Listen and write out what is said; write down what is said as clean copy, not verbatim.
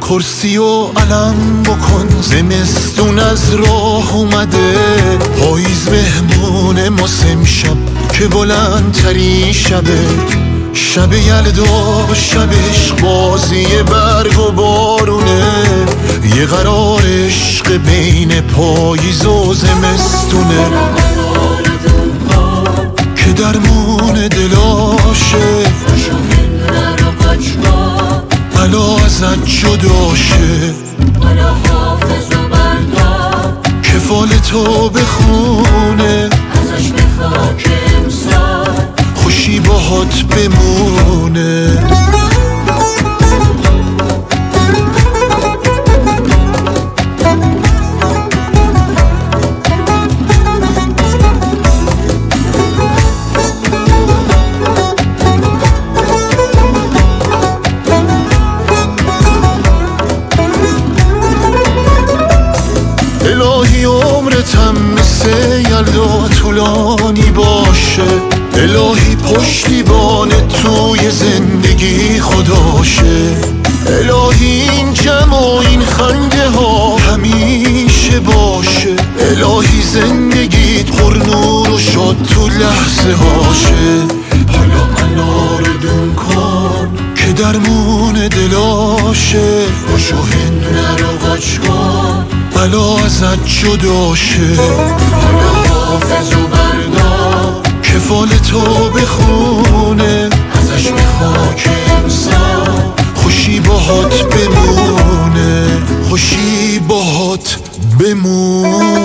کرسی و علم بکن، زمستون از راه اومده، پاییز مهمون ماست امشب که بلندترین شبه، شب یلدا، شب عشق بازی برگ و بارونه، یه قرار عشق بین پاییز و زمستونه که درمون دلاشه بلا ازت جداشه، کفال تو بخونه ازش بخوا که امسال خوشی باهات بمونه. الهی عمرتم مثل یلدا طولانی باشه، الهی پشتیبان توی زندگی خداشه، الهی این جمع و این خنده ها همیشه باشه، الهی زندگیت پر نور و شاد تو لحظه هاشه، حالا منو رو دون کن که درمون دلاشه، باشو هندونه رو قاچ کن بلا ازت جداشه، حالا حافظ و بردار کفال تو بخونه ازش بخوا که امسال خوشی باهات بمونه، خوشی باهات بمونه.